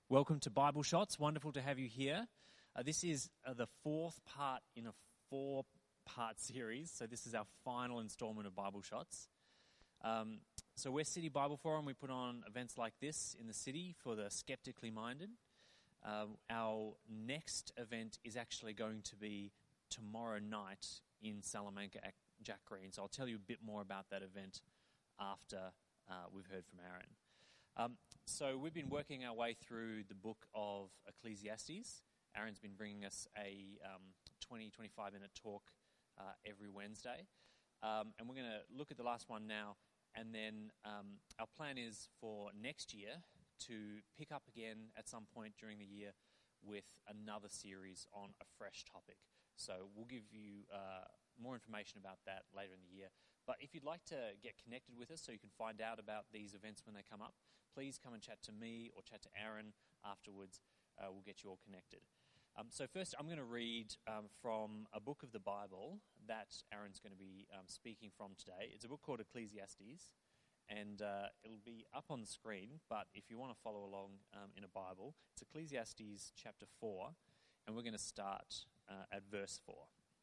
Welcome to Bible Shots. Wonderful to have you here. This is the fourth part in a four-part series. So this is our final installment of Bible Shots. So we're City Bible Forum. We put on events like this in the city for the skeptically minded. Our next event is actually going to be tomorrow night in Salamanca at Jack Green. So I'll tell you a bit more about that event after we've heard from Aaron. So we've been working our way through the book of Ecclesiastes. Aaron's been bringing us a 20-25-minute talk every Wednesday. And we're going to look at the last one now. And then our plan is for next year to pick up again at some point during the year with another series on a fresh topic. So we'll give you more information about that later in the year. But if you'd like to get connected with us so you can find out about these events when they come up, please come and chat to me or chat to Aaron afterwards. We'll get you all connected. So first, I'm going to read from a book of the Bible that Aaron's going to be speaking from today. It's a book called Ecclesiastes, and it'll be up on the screen, but if you want to follow along in a Bible, it's Ecclesiastes chapter 4, and we're going to start at verse 4.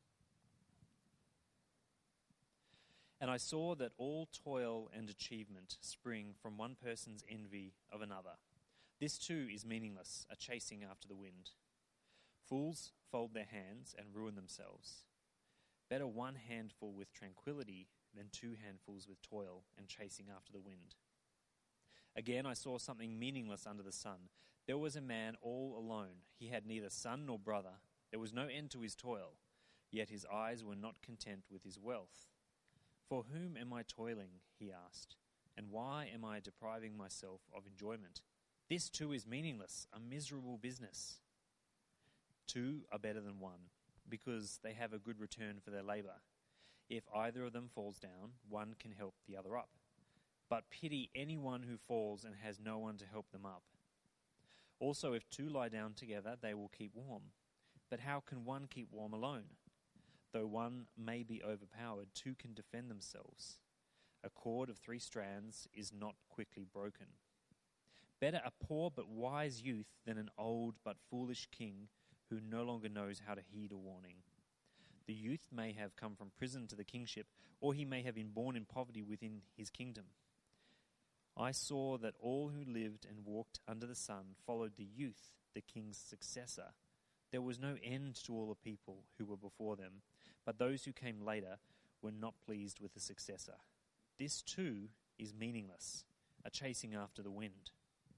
And I saw that all toil and achievement spring from one person's envy of another. This too is meaningless, a chasing after the wind. Fools fold their hands and ruin themselves. Better one handful with tranquility than two handfuls with toil and chasing after the wind. Again, I saw something meaningless under the sun. There was a man all alone. He had neither son nor brother. There was no end to his toil, yet his eyes were not content with his wealth. For whom am I toiling, he asked, and why am I depriving myself of enjoyment? This too is meaningless, a miserable business. Two are better than one, because they have a good return for their labor. If either of them falls down, one can help the other up. But pity anyone who falls and has no one to help them up. Also, if two lie down together, they will keep warm. But how can one keep warm alone? Though one may be overpowered, two can defend themselves. A cord of 3 strands is not quickly broken. Better a poor but wise youth than an old but foolish king who no longer knows how to heed a warning. The youth may have come from prison to the kingship, or he may have been born in poverty within his kingdom. I saw that all who lived and walked under the sun followed the youth, the king's successor. There was no end to all the people who were before them, but those who came later were not pleased with the successor. This too is meaningless, a chasing after the wind.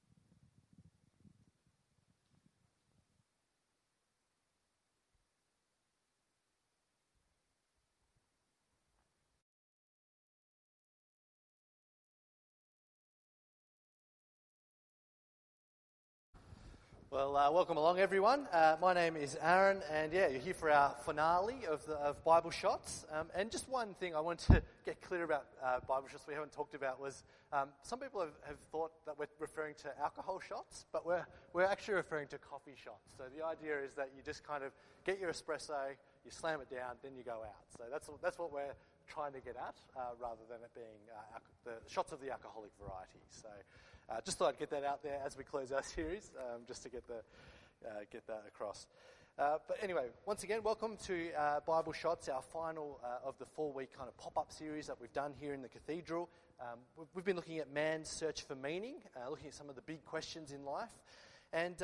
Well, welcome along, everyone. My name is Aaron, and you're here for our finale of Bible Shots. And just one thing I want to get clear about Bible Shots we haven't talked about was some people have thought that we're referring to alcohol shots, but we're actually referring to coffee shots. So the idea is that you just kind of get your espresso, you slam it down, then you go out. So that's what we're trying to get at, rather than it being the shots of the alcoholic variety. So. Just thought I'd get that out there as we close our series, just to get that across. But anyway, once again, welcome to Bible Shots, our final of the 4-week kind of pop-up series that we've done here in the cathedral. We've been looking at man's search for meaning, looking at some of the big questions in life. And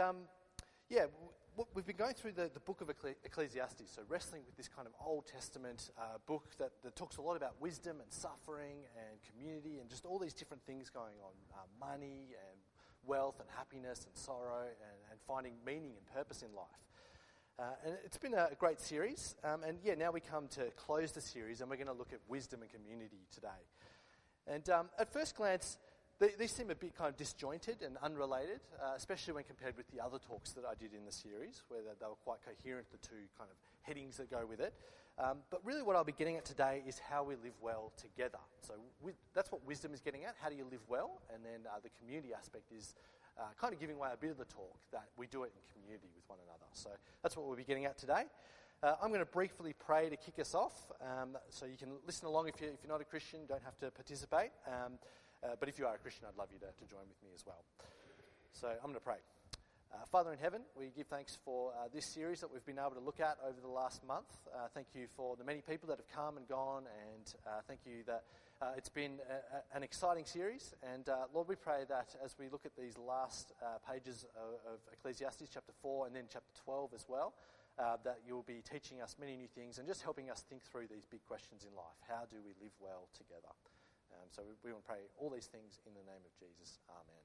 we've been going through the book of Ecclesiastes, so wrestling with this kind of Old Testament book that talks a lot about wisdom and suffering and community and just all these different things going on, money and wealth and happiness and sorrow and finding meaning and purpose in life. And it's been a great series, now we come to close the series and we're going to look at wisdom and community today. And at first glance, these seem a bit kind of disjointed and unrelated, especially when compared with the other talks that I did in the series, where they were quite coherent, the two kind of headings that go with it. But really what I'll be getting at today is how we live well together. So that's what wisdom is getting at, how do you live well? And then the community aspect is kind of giving away a bit of the talk, that we do it in community with one another. So that's what we'll be getting at today. I'm going to briefly pray to kick us off, so you can listen along if you're not a Christian, don't have to participate. But if you are a Christian, I'd love you to join with me as well. So I'm going to pray. Father in heaven, we give thanks for this series that we've been able to look at over the last month. Thank you for the many people that have come and gone, and thank you that it's been an exciting series. And Lord, we pray that as we look at these last pages of Ecclesiastes chapter 4 and then chapter 12 as well, that you'll be teaching us many new things and just helping us think through these big questions in life. How do we live well together? So we want to pray all these things in the name of Jesus. Amen.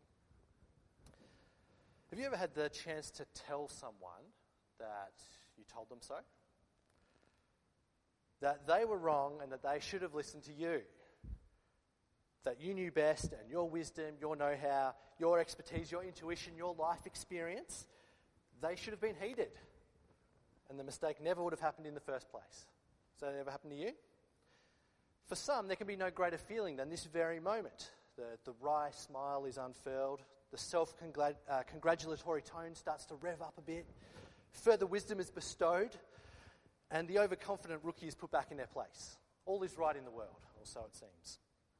Have you ever had the chance to tell someone that you told them so? That they were wrong and that they should have listened to you? That you knew best and your wisdom, your know-how, your expertise, your intuition, your life experience, they should have been heeded. And the mistake never would have happened in the first place. Has that ever happened to you? For some, there can be no greater feeling than this very moment. The wry smile is unfurled. The self-congratulatory tone starts to rev up a bit. Further wisdom is bestowed. And the overconfident rookie is put back in their place. All is right in the world, or so it seems.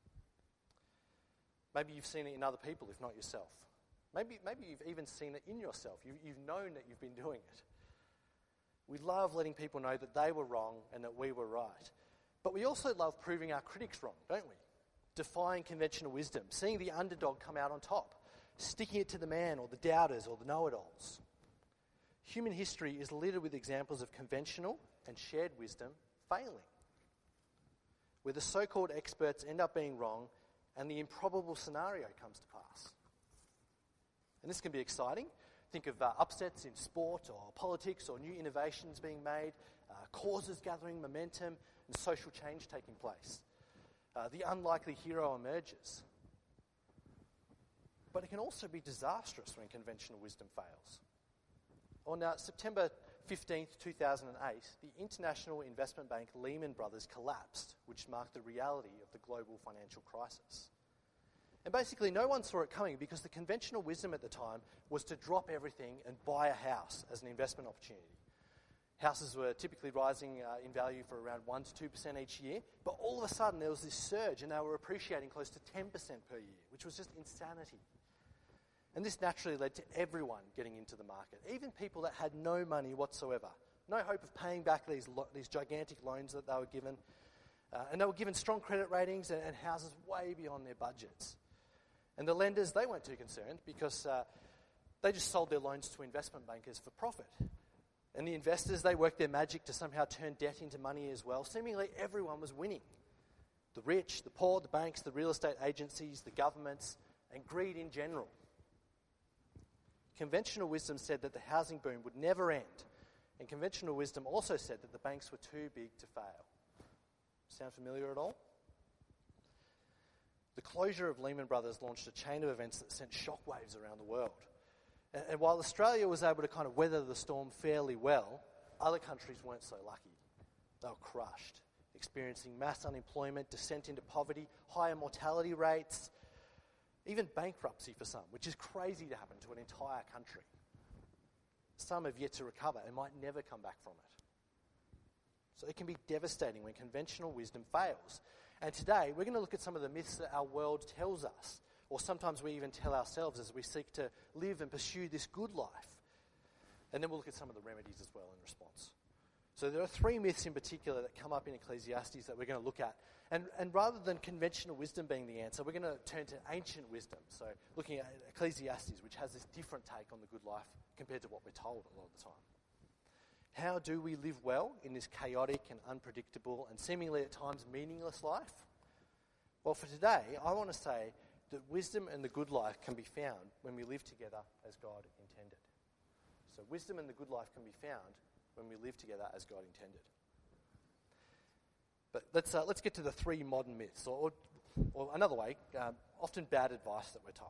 Maybe you've seen it in other people, if not yourself. Maybe you've even seen it in yourself. You've known that you've been doing it. We love letting people know that they were wrong and that we were right. But we also love proving our critics wrong, don't we? Defying conventional wisdom, seeing the underdog come out on top, sticking it to the man or the doubters or the know-it-alls. Human history is littered with examples of conventional and shared wisdom failing, where the so-called experts end up being wrong and the improbable scenario comes to pass. And this can be exciting. Think of upsets in sport or politics or new innovations being made, causes gathering momentum and social change taking place. The unlikely hero emerges. But it can also be disastrous when conventional wisdom fails. On September 15th, 2008, the international investment bank Lehman Brothers collapsed, which marked the reality of the global financial crisis. And basically no one saw it coming because the conventional wisdom at the time was to drop everything and buy a house as an investment opportunity. Houses were typically rising in value for around 1 to 2% each year, but all of a sudden there was this surge and they were appreciating close to 10% per year, which was just insanity. And this naturally led to everyone getting into the market, even people that had no money whatsoever, no hope of paying back these gigantic loans that they were given. And they were given strong credit ratings and houses way beyond their budgets. And the lenders, they weren't too concerned because they just sold their loans to investment bankers for profit. And the investors, they worked their magic to somehow turn debt into money as well. Seemingly everyone was winning. The rich, the poor, the banks, the real estate agencies, the governments, and greed in general. Conventional wisdom said that the housing boom would never end. And conventional wisdom also said that the banks were too big to fail. Sound familiar at all? The closure of Lehman Brothers launched a chain of events that sent shockwaves around the world. And while Australia was able to kind of weather the storm fairly well, other countries weren't so lucky. They were crushed, experiencing mass unemployment, descent into poverty, higher mortality rates, even bankruptcy for some, which is crazy to happen to an entire country. Some have yet to recover and might never come back from it. So it can be devastating when conventional wisdom fails. And today, we're going to look at some of the myths that our world tells us, or sometimes we even tell ourselves as we seek to live and pursue this good life. And then we'll look at some of the remedies as well in response. So there are 3 myths in particular that come up in Ecclesiastes that we're going to look at. And rather than conventional wisdom being the answer, we're going to turn to ancient wisdom. So looking at Ecclesiastes, which has this different take on the good life compared to what we're told a lot of the time. How do we live well in this chaotic and unpredictable and seemingly at times meaningless life? Well, for today, I want to say that wisdom and the good life can be found when we live together as God intended. So wisdom and the good life can be found when we live together as God intended. But let's get to the 3 modern myths, or another way, often bad advice that we're told.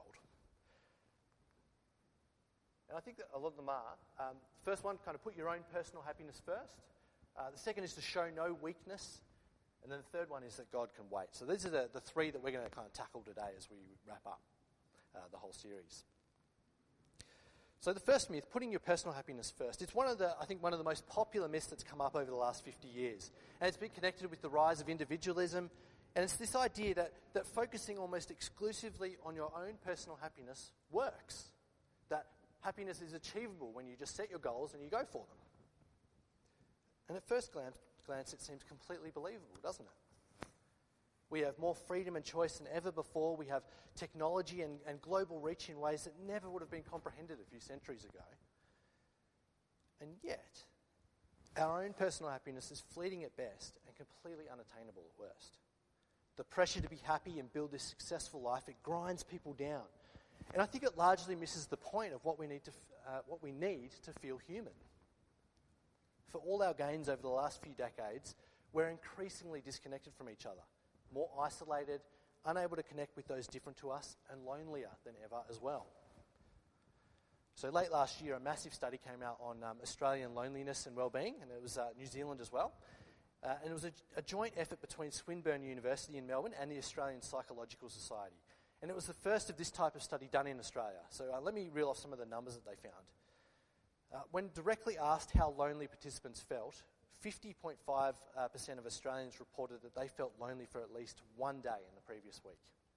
And I think that a lot of them are. The first one, kind of put your own personal happiness first. The second is to show no weakness. And then the third one is that God can wait. So these are the 3 that we're going to kind of tackle today as we wrap up the whole series. So the first myth, putting your personal happiness first, it's one of the most popular myths that's come up over the last 50 years. And it's been connected with the rise of individualism. And it's this idea that focusing almost exclusively on your own personal happiness works. That Happiness is achievable when you just set your goals and you go for them. And at first glance, it seems completely believable, doesn't it? We have more freedom and choice than ever before. We have technology and global reach in ways that never would have been comprehended a few centuries ago. And yet, our own personal happiness is fleeting at best and completely unattainable at worst. The pressure to be happy and build this successful life, it grinds people down. And I think it largely misses the point of what we need to feel human. For all our gains over the last few decades, we're increasingly disconnected from each other, more isolated, unable to connect with those different to us, and lonelier than ever as well. So late last year, a massive study came out on Australian loneliness and wellbeing, and it was New Zealand as well. And it was a joint effort between Swinburne University in Melbourne and the Australian Psychological Society. And it was the first of this type of study done in Australia. So let me reel off some of the numbers that they found. When directly asked how lonely participants felt, 50.5% of Australians reported that they felt lonely for at least one day in the previous week.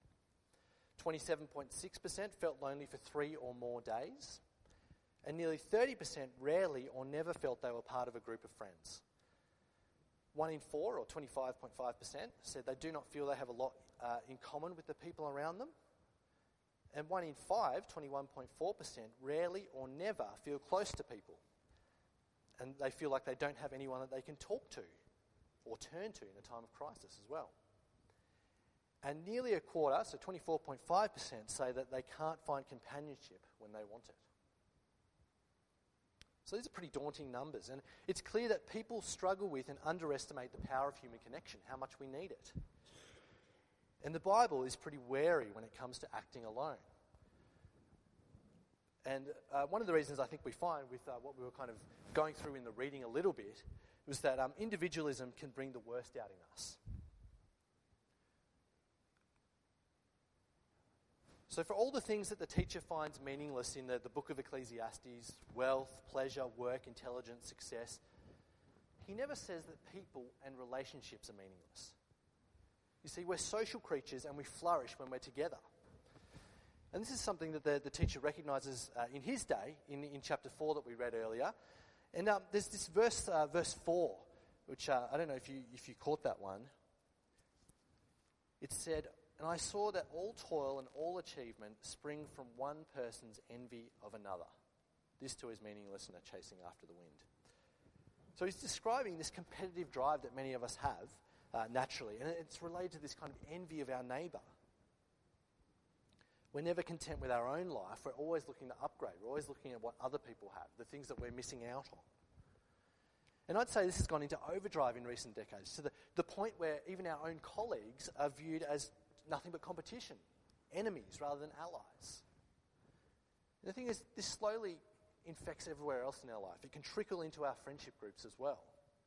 27.6% felt lonely for 3 or more days. And nearly 30% rarely or never felt they were part of a group of friends. 1 in 4, or 25.5%, said they do not feel they have a lot in common with the people around them. And 1 in 5, 21.4%, rarely or never feel close to people. And they feel like they don't have anyone that they can talk to or turn to in a time of crisis as well. And nearly a quarter, so 24.5%, say that they can't find companionship when they want it. So these are pretty daunting numbers, and it's clear that people struggle with and underestimate the power of human connection, how much we need it. And the Bible is pretty wary when it comes to acting alone. And one of the reasons I think we find with what we were kind of going through in the reading a little bit was that individualism can bring the worst out in us. So for all the things that the teacher finds meaningless in the book of Ecclesiastes, wealth, pleasure, work, intelligence, success, he never says that people and relationships are meaningless. You see, we're social creatures and we flourish when we're together. And this is something that the teacher recognises in his day, in chapter 4 that we read earlier. And there's this verse 4, which I don't know if you caught that one. It said, "And I saw that all toil and all achievement spring from one person's envy of another. This too is meaningless and a chasing after the wind." So he's describing this competitive drive that many of us have naturally. And it's related to this kind of envy of our neighbour. We're never content with our own life. We're always looking to upgrade. We're always looking at what other people have, the things that we're missing out on. And I'd say this has gone into overdrive in recent decades, to the point where even our own colleagues are viewed as nothing but competition, enemies rather than allies. And the thing is, this slowly infects everywhere else in our life. It can trickle into our friendship groups as well.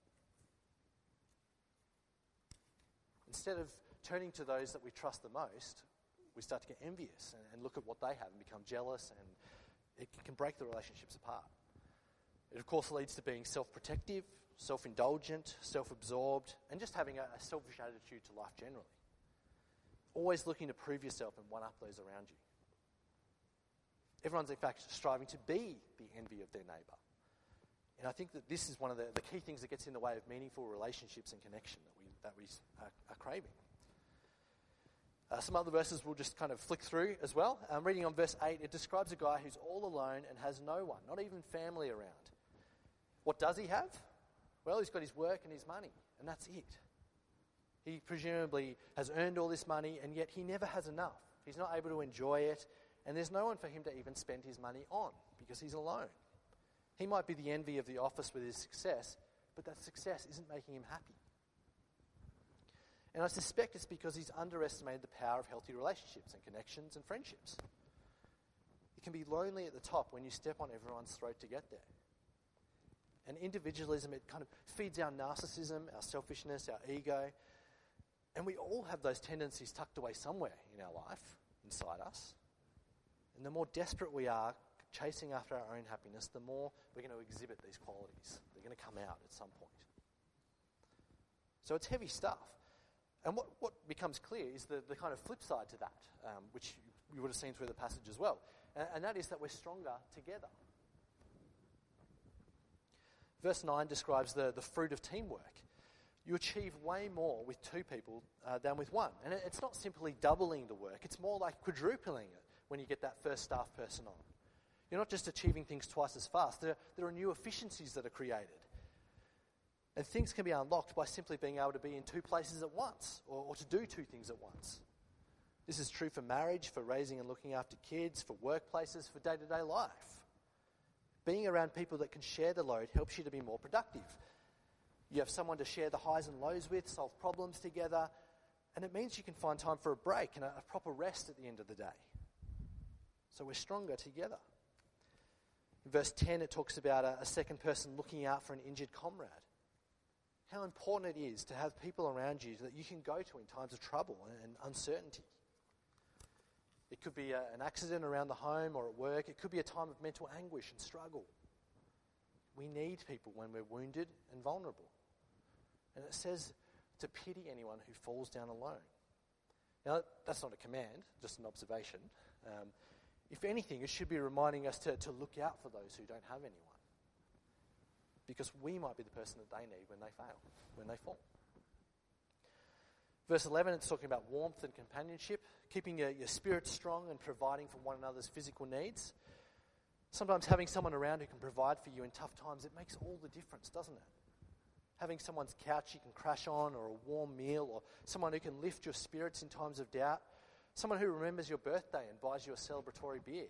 Instead of turning to those that we trust the most, we start to get envious and look at what they have and become jealous, and it can break the relationships apart. It, of course, leads to being self-protective, self-indulgent, self-absorbed, and just having a selfish attitude to life generally. Always looking to prove yourself and one-up those around you. Everyone's, in fact, striving to be the envy of their neighbour. And I think that this is one of the key things that gets in the way of meaningful relationships and connection that we are craving. Some other verses we'll just kind of flick through as well. Reading on verse 8, it describes a guy who's all alone and has no one, not even family around. What does he have? Well, he's got his work and his money, and that's it. He presumably has earned all this money, and yet he never has enough. He's not able to enjoy it, and there's no one for him to even spend his money on because he's alone. He might be the envy of the office with his success, but that success isn't making him happy. And I suspect it's because he's underestimated the power of healthy relationships and connections and friendships. It can be lonely at the top when you step on everyone's throat to get there. And individualism, it kind of feeds our narcissism, our selfishness, our ego. And we all have those tendencies tucked away somewhere in our life, inside us. And the more desperate we are chasing after our own happiness, the more we're going to exhibit these qualities. They're going to come out at some point. So it's heavy stuff. And what becomes clear is the kind of flip side to that, which you would have seen through the passage as well. and that is that we're stronger together. Verse 9 describes the fruit of teamwork. You achieve way more with two people than with one. And it's not simply doubling the work, it's more like quadrupling it when you get that first staff person on. You're not just achieving things twice as fast, there are new efficiencies that are created. And things can be unlocked by simply being able to be in two places at once, or to do two things at once. This is true for marriage, for raising and looking after kids, for workplaces, for day-to-day life. Being around people that can share the load helps you to be more productive. You have someone to share the highs and lows with, solve problems together, and it means you can find time for a break and a proper rest at the end of the day. So we're stronger together. In verse 10, it talks about a second person looking out for an injured comrade. How important it is to have people around you that you can go to in times of trouble and uncertainty. It could be an accident around the home or at work. It could be a time of mental anguish and struggle. We need people when we're wounded and vulnerable. And it says to pity anyone who falls down alone. Now, that's not a command, just an observation. If anything, it should be reminding us to look out for those who don't have anyone. Because we might be the person that they need when they fail, when they fall. Verse 11, it's talking about warmth and companionship, keeping your spirit strong and providing for one another's physical needs. Sometimes having someone around who can provide for you in tough times, it makes all the difference, doesn't it? Having someone's couch you can crash on, or a warm meal, or someone who can lift your spirits in times of doubt, someone who remembers your birthday and buys you a celebratory beer.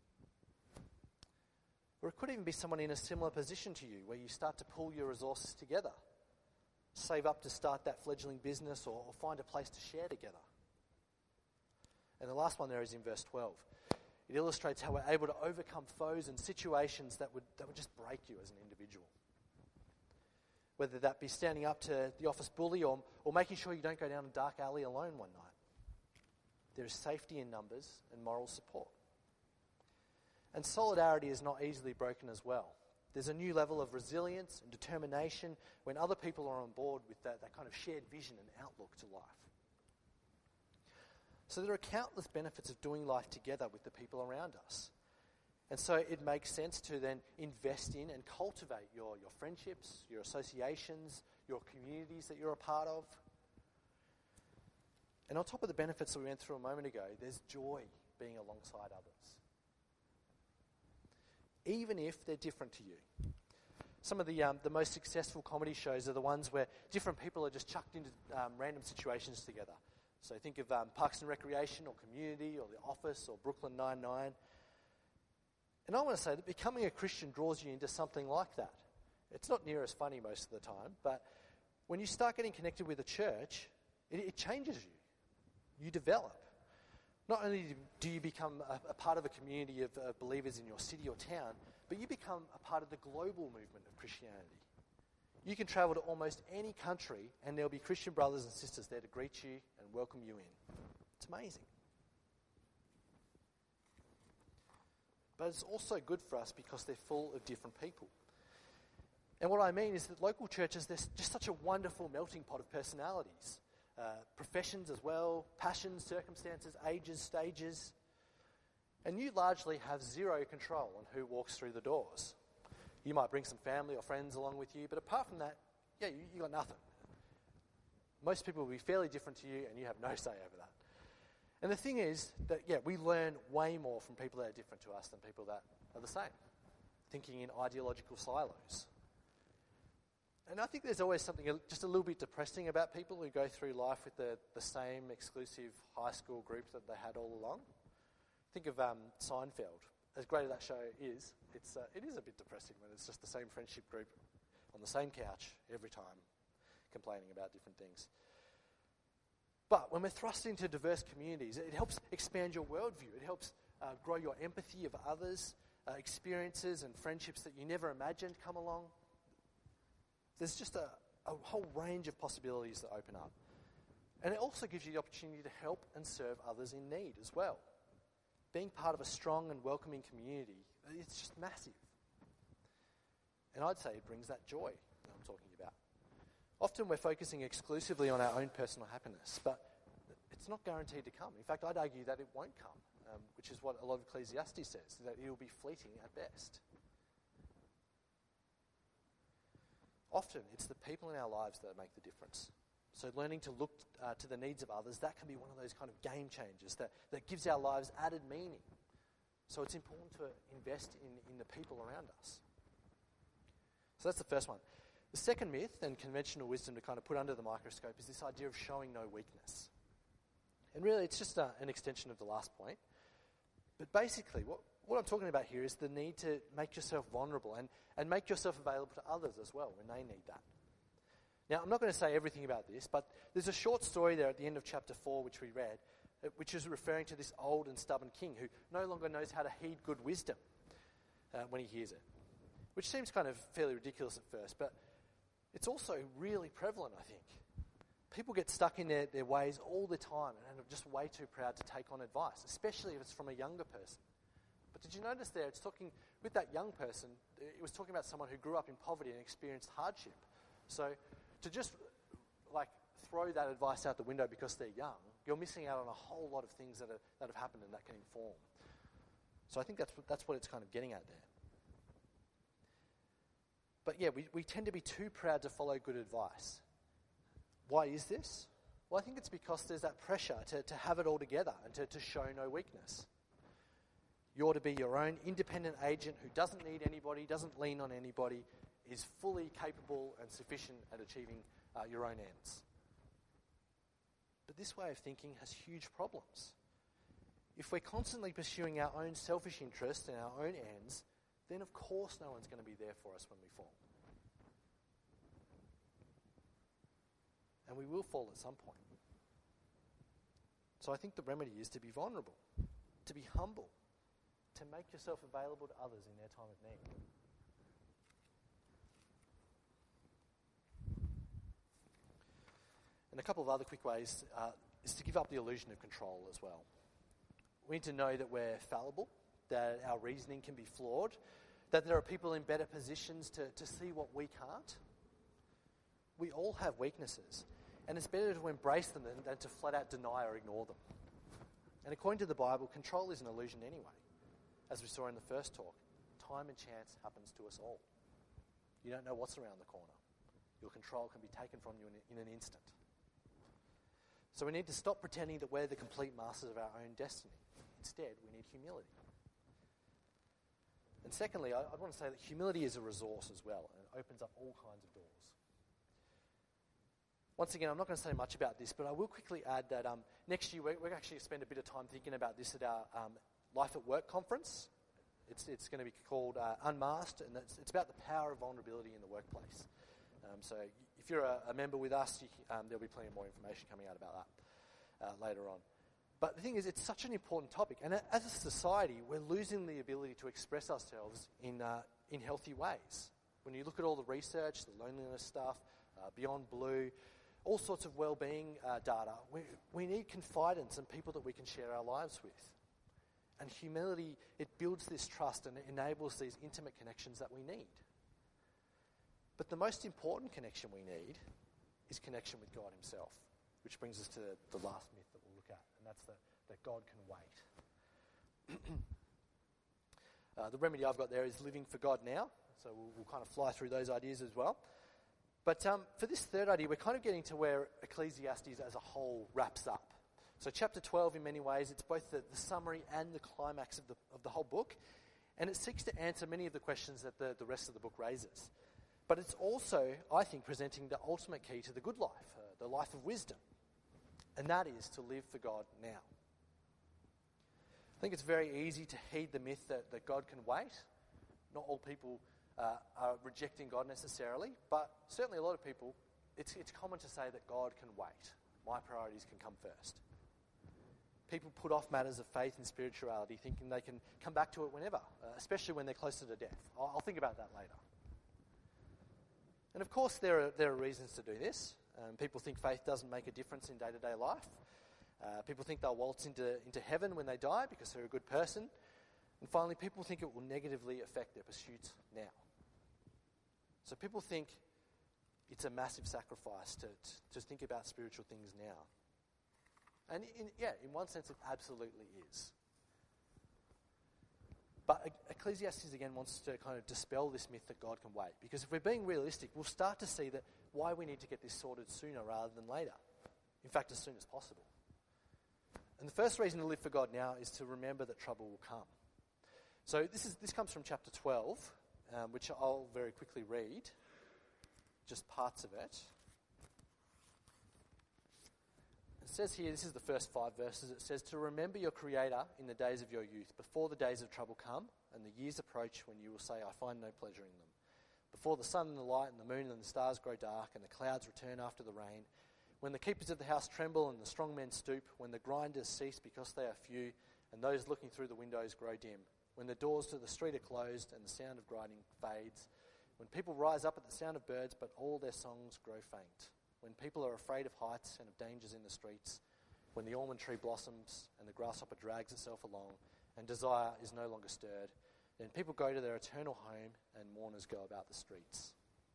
Or it could even be someone in a similar position to you, where you start to pool your resources together, save up to start that fledgling business, or find a place to share together. And the last one there is in verse 12. It illustrates how we're able to overcome foes and situations that would just break you as an individual. Whether that be standing up to the office bully or making sure you don't go down a dark alley alone one night. There is safety in numbers and moral support. And solidarity is not easily broken as well. There's a new level of resilience and determination when other people are on board with that kind of shared vision and outlook to life. So there are countless benefits of doing life together with the people around us. And so it makes sense to then invest in and cultivate your friendships, your associations, your communities that you're a part of. And on top of the benefits that we went through a moment ago, there's joy being alongside others. Even if they're different to you. Some of the most successful comedy shows are the ones where different people are just chucked into random situations together. So think of Parks and Recreation or Community or The Office or Brooklyn Nine-Nine. And I want to say that becoming a Christian draws you into something like that. It's not near as funny most of the time, but when you start getting connected with a church, it changes you. You develop. Not only do you become a part of a community of believers in your city or town, but you become a part of the global movement of Christianity. You can travel to almost any country and there'll be Christian brothers and sisters there to greet you and welcome you in. It's amazing. But it's also good for us because they're full of different people. And what I mean is that local churches, there's just such a wonderful melting pot of personalities. Professions as well, passions, circumstances, ages, stages. And you largely have zero control on who walks through the doors. You might bring some family or friends along with you, but apart from that, you got nothing. Most people will be fairly different to you and you have no say over that. And the thing is that, we learn way more from people that are different to us than people that are the same, thinking in ideological silos. And I think there's always something just a little bit depressing about people who go through life with the same exclusive high school group that they had all along. Think of Seinfeld. As great as that show is, it is a bit depressing when it's just the same friendship group on the same couch every time, complaining about different things. But when we're thrust into diverse communities, it helps expand your worldview. It helps grow your empathy of others, experiences and friendships that you never imagined come along. There's just a whole range of possibilities that open up. And it also gives you the opportunity to help and serve others in need as well. Being part of a strong and welcoming community, it's just massive. And I'd say it brings that joy that I'm talking about. Often we're focusing exclusively on our own personal happiness, but it's not guaranteed to come. In fact, I'd argue that it won't come which is what a lot of Ecclesiastes says, that it will be fleeting at best. Often, it's the people in our lives that make the difference. So learning to look to the needs of others, that can be one of those kind of game changers that gives our lives added meaning. So it's important to invest in the people around us. So that's the first one. The second myth and conventional wisdom to kind of put under the microscope is this idea of showing no weakness. And really, it's just an extension of the last point. But basically, what I'm talking about here is the need to make yourself vulnerable and make yourself available to others as well when they need that. Now, I'm not going to say everything about this, but there's a short story there at the end of chapter 4, which we read, which is referring to this old and stubborn king who no longer knows how to heed good wisdom when he hears it. Which seems kind of fairly ridiculous at first, but it's also really prevalent, I think. People get stuck in their ways all the time and are just way too proud to take on advice, especially if it's from a younger person. But did you notice there, it's talking, with that young person, it was talking about someone who grew up in poverty and experienced hardship. So to just throw that advice out the window because they're young, you're missing out on a whole lot of things that have happened and that can inform. So I think that's what it's kind of getting at there. But yeah, we tend to be too proud to follow good advice. Why is this? Well, I think it's because there's that pressure to have it all together and to show no weakness. You ought to be your own independent agent who doesn't need anybody, doesn't lean on anybody, is fully capable and sufficient at achieving your own ends. But this way of thinking has huge problems. If we're constantly pursuing our own selfish interests and our own ends, then of course no one's going to be there for us when we fall. And we will fall at some point. So I think the remedy is to be vulnerable, to be humble, to make yourself available to others in their time of need. And a couple of other quick ways is to give up the illusion of control as well. We need to know that we're fallible, that our reasoning can be flawed, that there are people in better positions to see what we can't. We all have weaknesses, and it's better to embrace them than to flat out deny or ignore them. And according to the Bible, control is an illusion anyway. As we saw in the first talk, time and chance happens to us all. You don't know what's around the corner. Your control can be taken from you in an instant. So we need to stop pretending that we're the complete masters of our own destiny. Instead, we need humility. And secondly, I want to say that humility is a resource as well, and it opens up all kinds of doors. Once again, I'm not going to say much about this, but I will quickly add that next year we're actually spend a bit of time thinking about this at our Life at Work conference. It's going to be called Unmasked, and it's about the power of vulnerability in the workplace. So if you're a member with us, there'll be plenty more information coming out about that later on. But the thing is, it's such an important topic, and as a society, we're losing the ability to express ourselves in healthy ways. When you look at all the research, the loneliness stuff, Beyond Blue, all sorts of well-being data, we need confidants and people that we can share our lives with. And humility, it builds this trust and it enables these intimate connections that we need. But the most important connection we need is connection with God himself, which brings us to the last myth that we'll look at, and that's that God can wait. The remedy I've got there is living for God now, so we'll kind of fly through those ideas as well. But for this third idea, we're kind of getting to where Ecclesiastes as a whole wraps up. So chapter 12, in many ways, it's both the summary and the climax of the whole book, and it seeks to answer many of the questions that the rest of the book raises. But it's also, I think, presenting the ultimate key to the good life, the life of wisdom, and that is to live for God now. I think it's very easy to heed the myth that God can wait. Not all people are rejecting God necessarily, but certainly a lot of people, it's common to say that God can wait. My priorities can come first. People put off matters of faith and spirituality, thinking they can come back to it whenever, especially when they're closer to death. I'll think about that later. And of course, there are reasons to do this. People think faith doesn't make a difference in day-to-day life. People think they'll waltz into heaven when they die because they're a good person. And finally, people think it will negatively affect their pursuits now. So people think it's a massive sacrifice to think about spiritual things now. And in one sense, it absolutely is. But Ecclesiastes again wants to kind of dispel this myth that God can wait. Because if we're being realistic, we'll start to see that why we need to get this sorted sooner rather than later. In fact, as soon as possible. And the first reason to live for God now is to remember that trouble will come. So this comes from chapter 12, which I'll very quickly read, just parts of it. It says here, this is the first 5 verses, it says, "To remember your Creator in the days of your youth, before the days of trouble come, and the years approach when you will say, I find no pleasure in them. Before the sun and the light and the moon and the stars grow dark, and the clouds return after the rain, when the keepers of the house tremble and the strong men stoop, when the grinders cease because they are few, and those looking through the windows grow dim, when the doors to the street are closed and the sound of grinding fades, when people rise up at the sound of birds, but all their songs grow faint, when people are afraid of heights and of dangers in the streets, when the almond tree blossoms and the grasshopper drags itself along, and desire is no longer stirred, then people go to their eternal home and mourners go about the streets."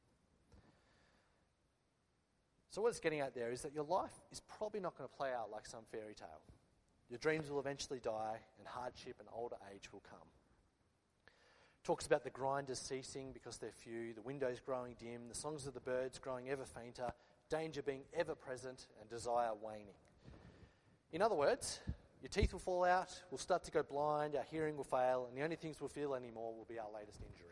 So what it's getting at there is that your life is probably not going to play out like some fairy tale. Your dreams will eventually die, and hardship and older age will come. Talks about the grinders ceasing because they're few, the windows growing dim, the songs of the birds growing ever fainter, danger being ever present, and desire waning. In other words, your teeth will fall out, we'll start to go blind, our hearing will fail, and the only things we'll feel anymore will be our latest injury.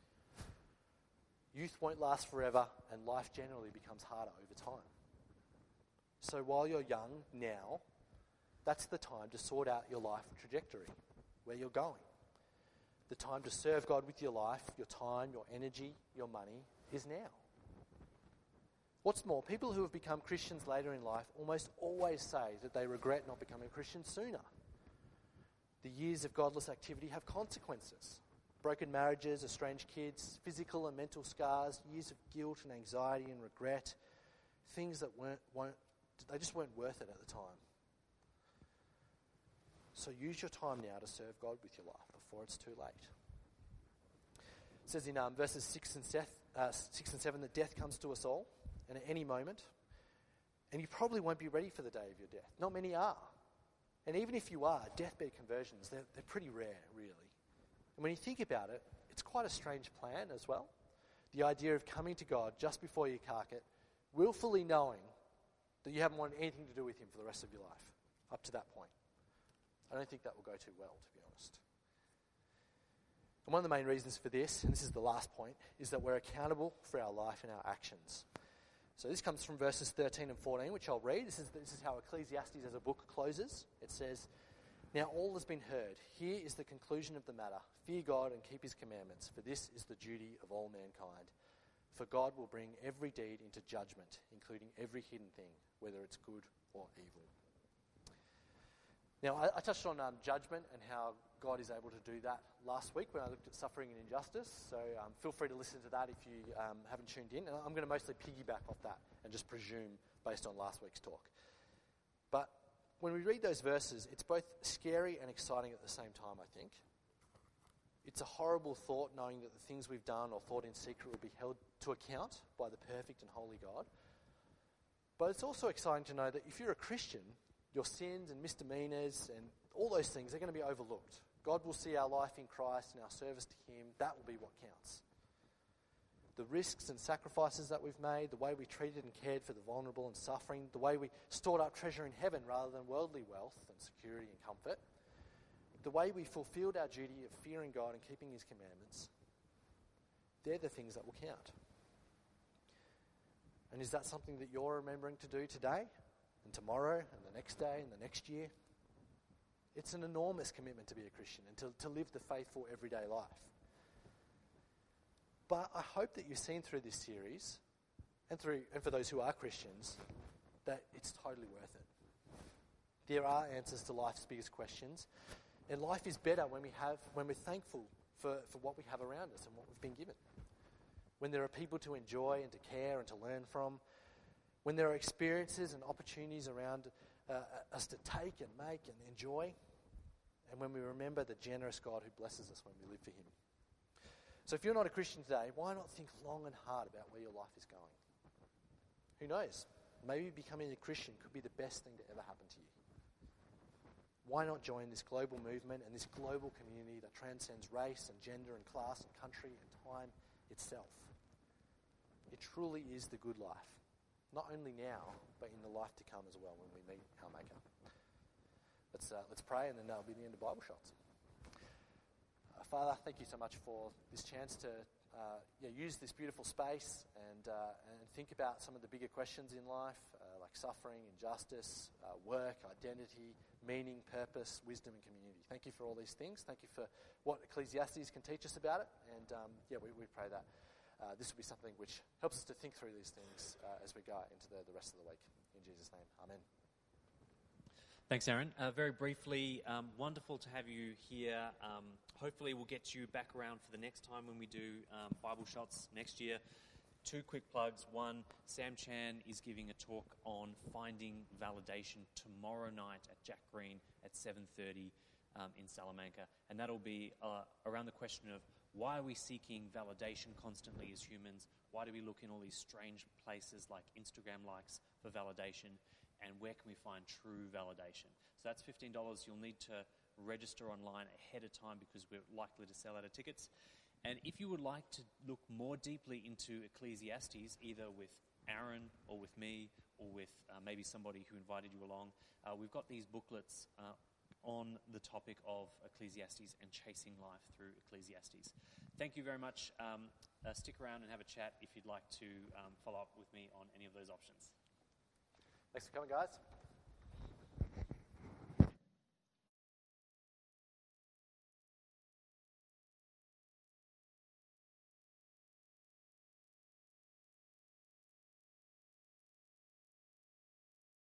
Youth won't last forever, and life generally becomes harder over time. So while you're young now, that's the time to sort out your life trajectory, where you're going. The time to serve God with your life, your time, your energy, your money is now. What's more, people who have become Christians later in life almost always say that they regret not becoming a Christian sooner. The years of godless activity have consequences. Broken marriages, estranged kids, physical and mental scars, years of guilt and anxiety and regret, things that they just weren't worth it at the time. So use your time now to serve God with your life before it's too late. It says in verses 6 and 7 that death comes to us all, and at any moment, and you probably won't be ready for the day of your death. Not many are. And even if you are, deathbed conversions, they're pretty rare, really. And when you think about it, it's quite a strange plan as well. The idea of coming to God just before you cark it, willfully knowing that you haven't wanted anything to do with Him for the rest of your life, up to that point. I don't think that will go too well, to be honest. And one of the main reasons for this, and this is the last point, is that we're accountable for our life and our actions. So this comes from verses 13 and 14, which I'll read. This is how Ecclesiastes as a book closes. It says, "Now all has been heard. Here is the conclusion of the matter. Fear God and keep His commandments, for this is the duty of all mankind. For God will bring every deed into judgment, including every hidden thing, whether it's good or evil." Now, I touched on judgment and how God is able to do that last week when I looked at suffering and injustice. So feel free to listen to that if you haven't tuned in. And I'm going to mostly piggyback off that and just presume based on last week's talk. But when we read those verses, it's both scary and exciting at the same time, I think. It's a horrible thought knowing that the things we've done or thought in secret will be held to account by the perfect and holy God. But it's also exciting to know that if you're a Christian, your sins and misdemeanors and all those things are going to be overlooked. God will see our life in Christ and our service to Him. That will be what counts. The risks and sacrifices that we've made, the way we treated and cared for the vulnerable and suffering, the way we stored up treasure in heaven rather than worldly wealth and security and comfort, the way we fulfilled our duty of fearing God and keeping His commandments, they're the things that will count. And is that something that you're remembering to do today and tomorrow and the next day and the next year? It's an enormous commitment to be a Christian and to live the faithful everyday life. But I hope that you've seen through this series, and for those who are Christians, that it's totally worth it. There are answers to life's biggest questions, and life is better when we're thankful for what we have around us and what we've been given. When there are people to enjoy and to care and to learn from, when there are experiences and opportunities around us to take and make and enjoy, and when we remember the generous God who blesses us when we live for Him. So if you're not a Christian today, why not think long and hard about where your life is going? Who knows? Maybe becoming a Christian could be the best thing to ever happen to you. Why not join this global movement and this global community that transcends race and gender and class and country and time itself? It truly is the good life, not only now, but in the life to come as well when we meet our Maker. Let's pray, and then that'll be the end of Bible Shots. Father, thank you so much for this chance to use this beautiful space and think about some of the bigger questions in life, like suffering, injustice, work, identity, meaning, purpose, wisdom, and community. Thank you for all these things. Thank you for what Ecclesiastes can teach us about it. And we pray that this will be something which helps us to think through these things as we go into the rest of the week. In Jesus' name, amen. Thanks, Aaron. Very briefly, wonderful to have you here. Hopefully we'll get you back around for the next time when we do Bible Shots next year. 2 quick plugs. One, Sam Chan is giving a talk on finding validation tomorrow night at Jack Green at 7:30 in Salamanca. And that'll be around the question of why are we seeking validation constantly as humans? Why do we look in all these strange places like Instagram likes for validation? And where can we find true validation? So that's $15. You'll need to register online ahead of time because we're likely to sell out of tickets. And if you would like to look more deeply into Ecclesiastes, either with Aaron or with me or with maybe somebody who invited you along, we've got these booklets on the topic of Ecclesiastes and chasing life through Ecclesiastes. Thank you very much. Stick around and have a chat if you'd like to follow up with me on any of those options. Thanks for coming, guys.